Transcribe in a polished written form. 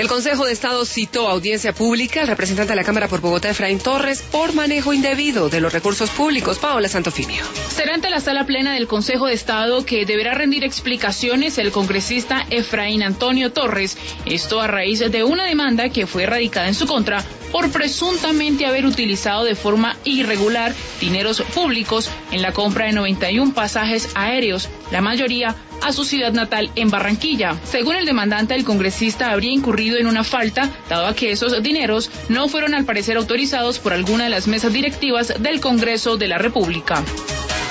El Consejo de Estado citó a audiencia pública al representante de la Cámara por Bogotá, Efraín Torres, por manejo indebido de los recursos públicos. Paola Santofimio. Será ante la sala plena del Consejo de Estado que deberá rendir explicaciones el congresista Efraín Antonio Torres. Esto a raíz de una demanda que fue radicada en su contra por presuntamente haber utilizado de forma irregular dineros públicos en la compra de 91 pasajes aéreos, la mayoría a su ciudad natal en Barranquilla. Según el demandante, el congresista habría incurrido en una falta, dado a que esos dineros no fueron al parecer autorizados por alguna de las mesas directivas del Congreso de la República.